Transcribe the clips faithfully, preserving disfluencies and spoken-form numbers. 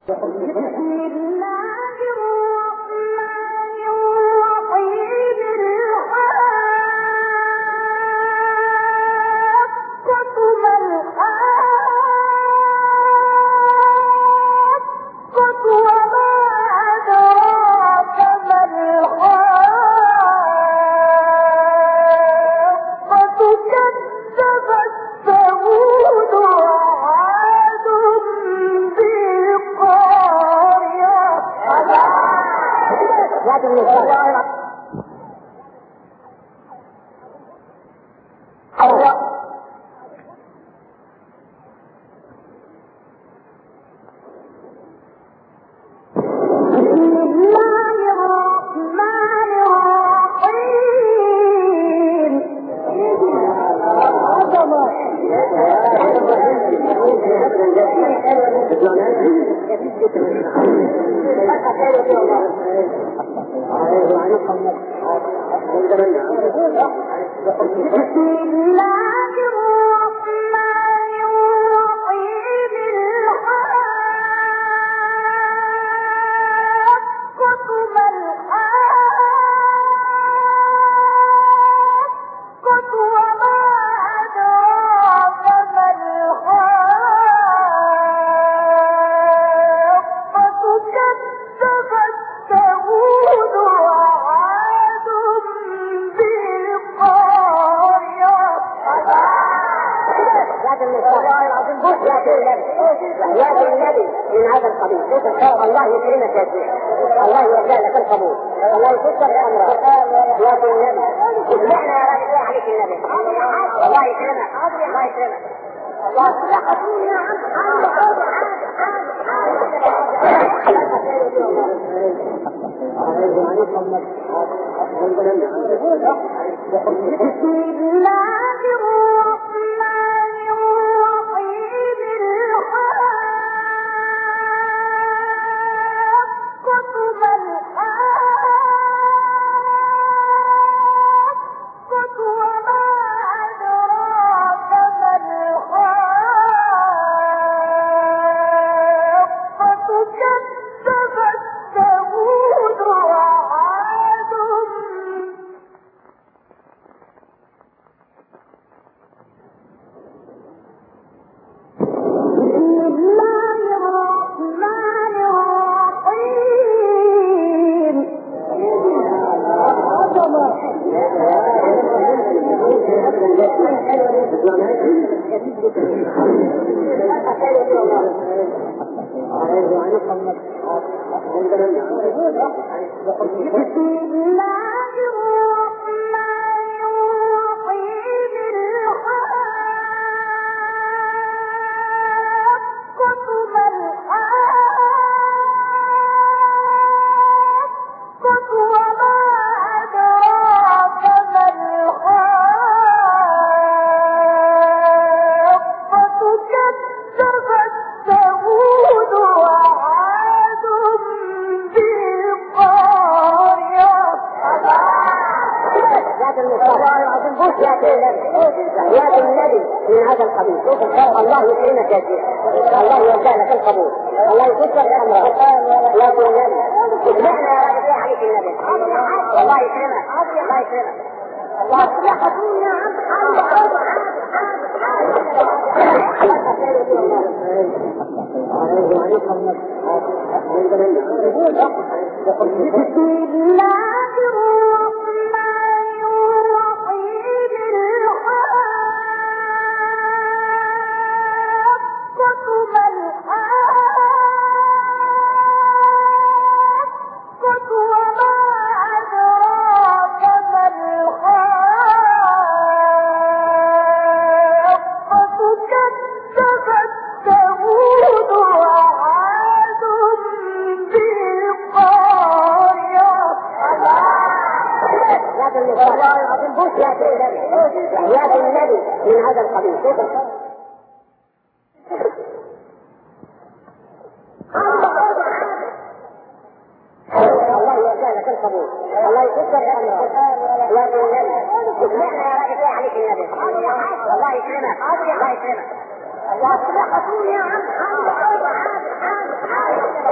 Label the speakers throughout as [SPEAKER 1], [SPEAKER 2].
[SPEAKER 1] الله يكرمك الله يكرمك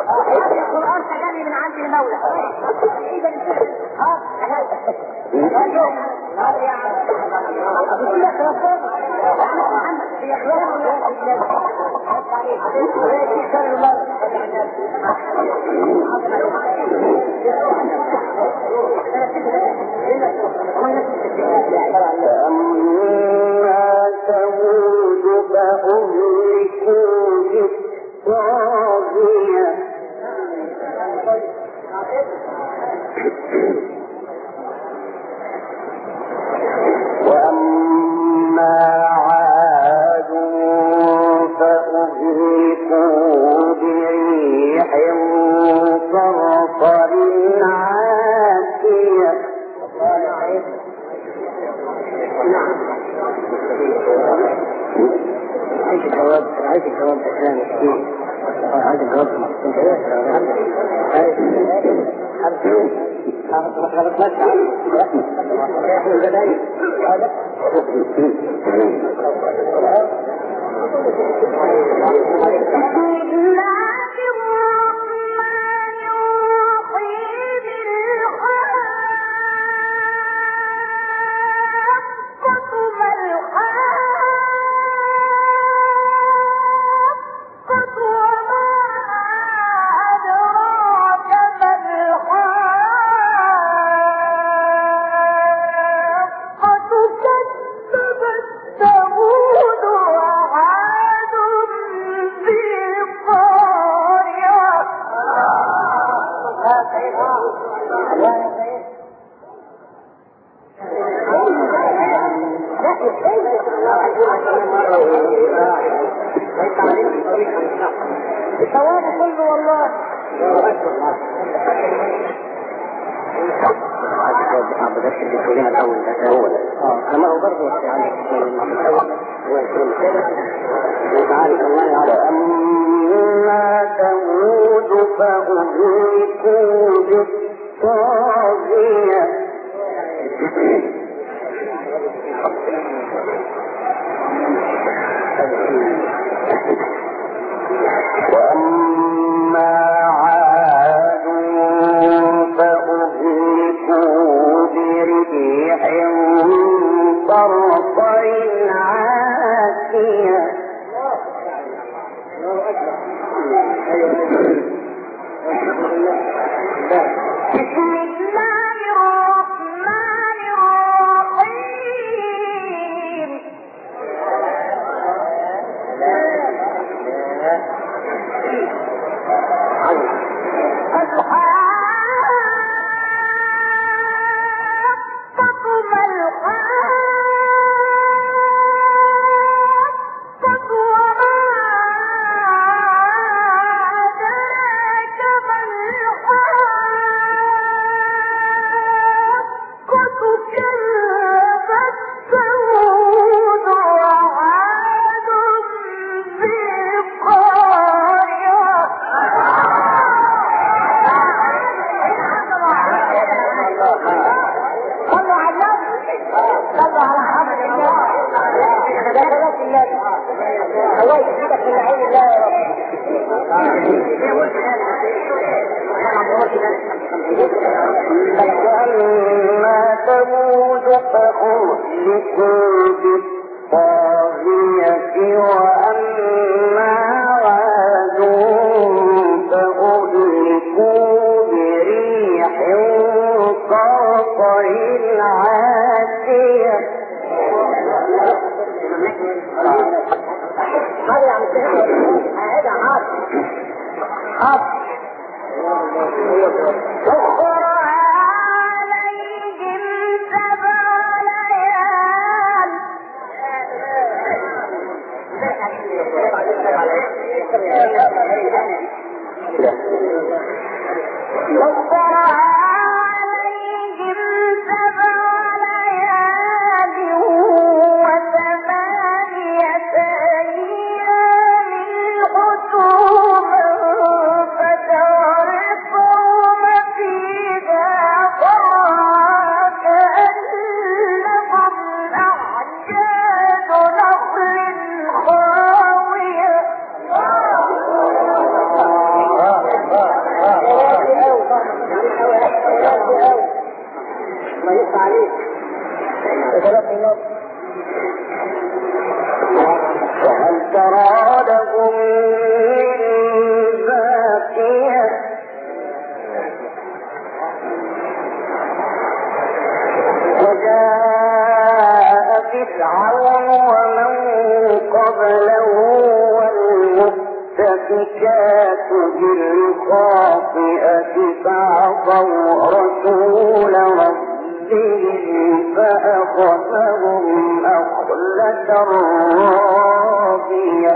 [SPEAKER 1] القرآن تجلي من عند المولى.
[SPEAKER 2] فأما ثمود فأهلكوا بالطاغية وأما عاد فأهلكوا بريح صرصر عاتية.
[SPEAKER 1] عايز الجواب عايز الجواب الإسلامي عايز الجواب انت ايه عايز حبيبي ما غلطناش احنا البداية هذا الثواب كله والله. أنا هو برضه يعني
[SPEAKER 2] فأما ثمود فأهلكوا بالطاغية وأما عاد فأهلكوا بريح صرصر عاتية.
[SPEAKER 3] بسم الله الرحمن الرحيم. الحاقة ما الحاقة وما أدراك ما الحاقة كذبت ثمود وعاد بالقارعة. صلوا على النبي صلوا على حضرة الله يا بنات النبي الله يجزيك من عين الله يا رب.
[SPEAKER 2] وأما ثمود فأهلكوا بالطاغية وأما عاد فأهلكوا بريح صرصر عاتية.
[SPEAKER 1] هذا يا عم هذا عاد عاد
[SPEAKER 3] سخر عليهم سبع ليال سخر عليهم سبع ليال وثمانية أيام حسوما فترى القوم فيها ضرعا كأنهم أعجاز نخل خاوية.
[SPEAKER 2] كاتب الخاطئة فعصوا رسول ربهم فأخذهم أخذة رابية.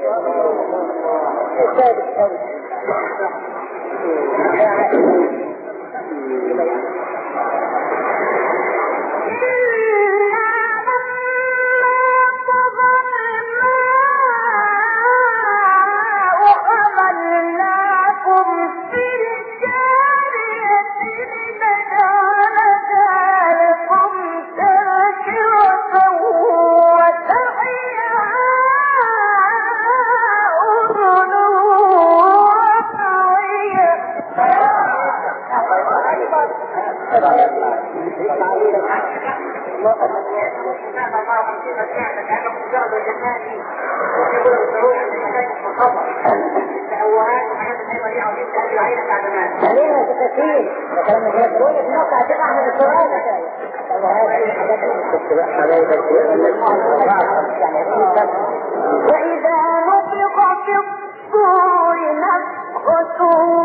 [SPEAKER 3] وإذا نفخ في الصور نفخة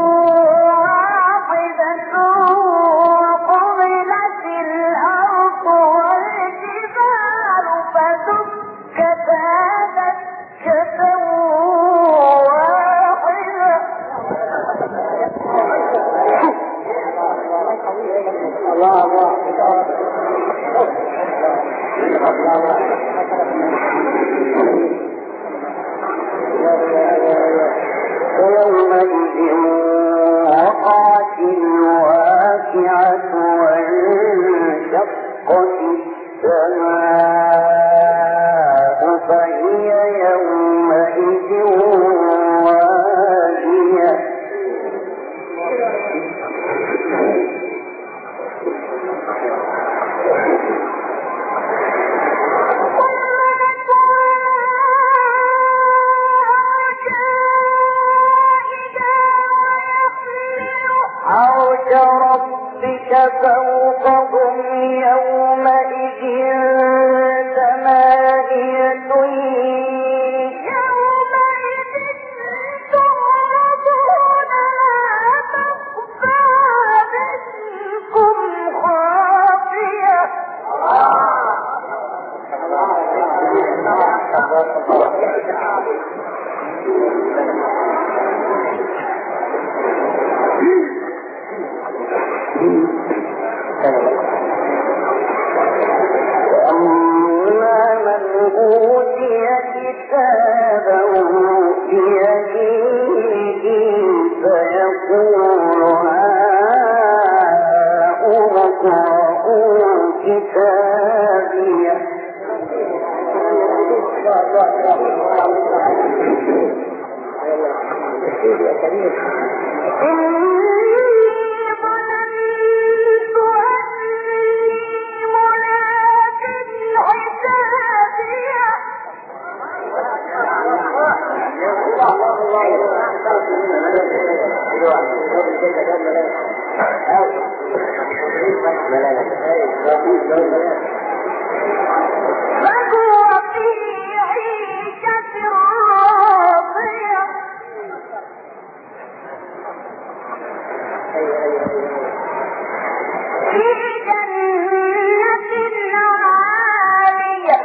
[SPEAKER 3] واحدة وقبلت الأرض والجبال فدكتا دكة واحدة. الله الله ويومئذ وقعت الواقعة وانشقت السماء فهي يومئذ واهية. عرش ربك فوقهم يومئذ ثمانية يومئذ تعرضون لا تخفى منكم خافية. أما من أوتي كتابه بيمينه فيقول هاؤم اقرءوا كتابيه. فهو في عيشة راضية في جنة عالية.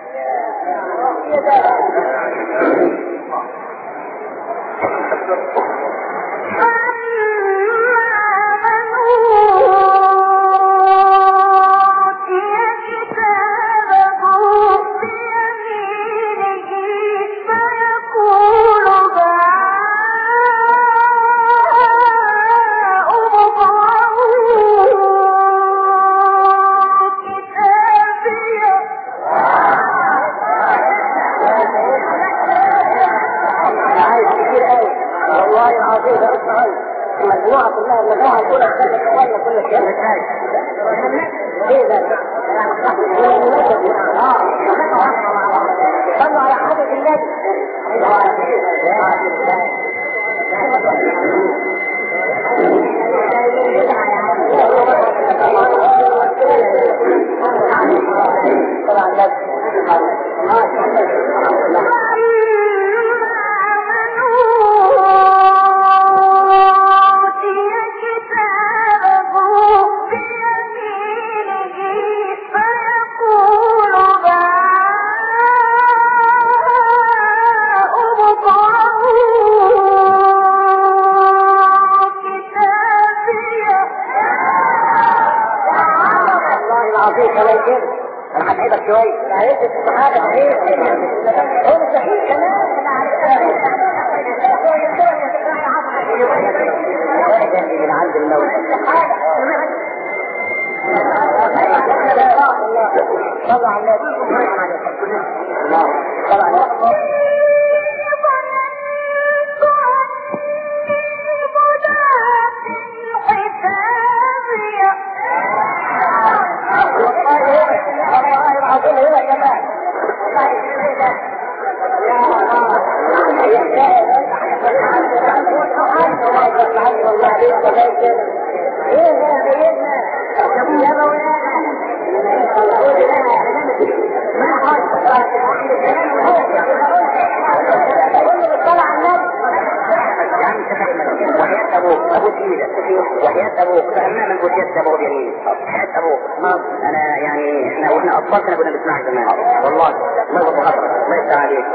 [SPEAKER 3] المجموعة كلها المجموعة الأولى تخلي شوية كل شيء نتائج. إيه ده؟ آه صلوا على حضرة النبي. طبعا هيدي الصحابة صحيح هو صحيح كمان من عند الموت طلع على النبي طلع على وحياة أبوك أبوك إيدك وحياة أبوك فهمنا من وحياة أبوك جميل حياة أبوك أنا يعني إحنا وإحنا أطفال كنا كنا بنسمع زمان والله ما يبقى خطر ما يفتح عليك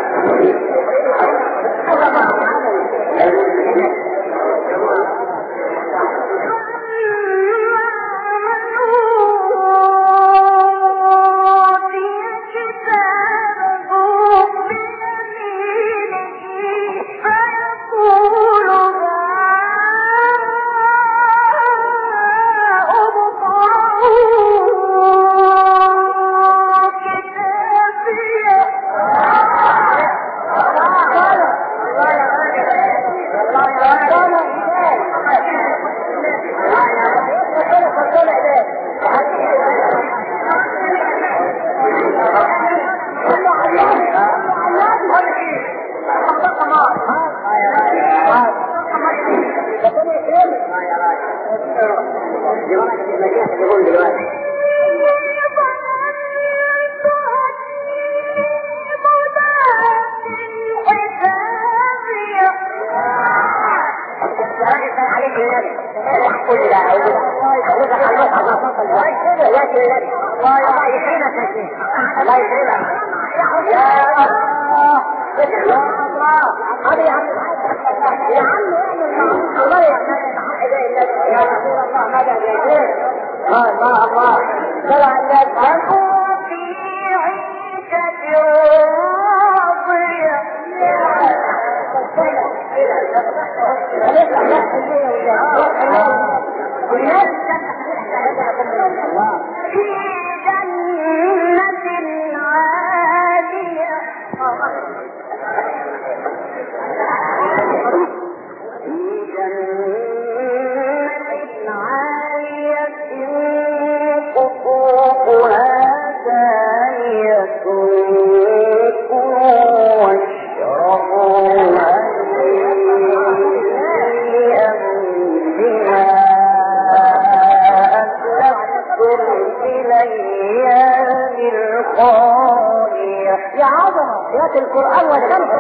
[SPEAKER 3] القرآن والشمس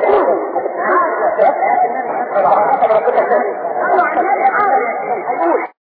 [SPEAKER 3] وحياة